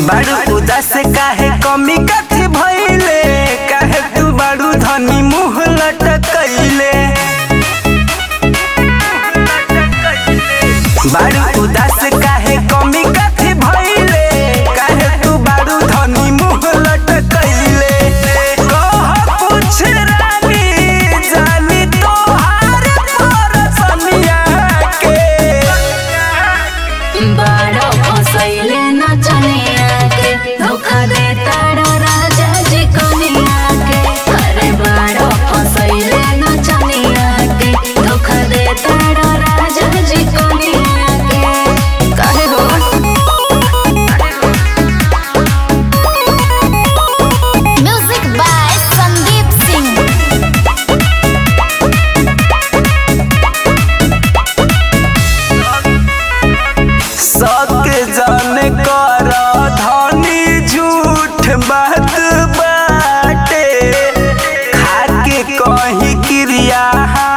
बारू उदास काहे कमी कथी भइले काहे तू बारू धनी मुँह लटकैले बारू उदास काहे कमी कथी भइले काहे तू बारू धनी मुँह लटकैले कह कुछ रानी जानी तोहार परसनिया के बड़ा फसैले नचनिया के धोखा दे तारा राजा जी कनिया के। अरे बड़ा फसैले नचनिया के धोखा दे तारा राजा जी कनिया के। काहे हो म्यूजिक बाय संदीप सिंह। सक जान कर धनी झूठ बात बाटे खाके कहीं क्रिया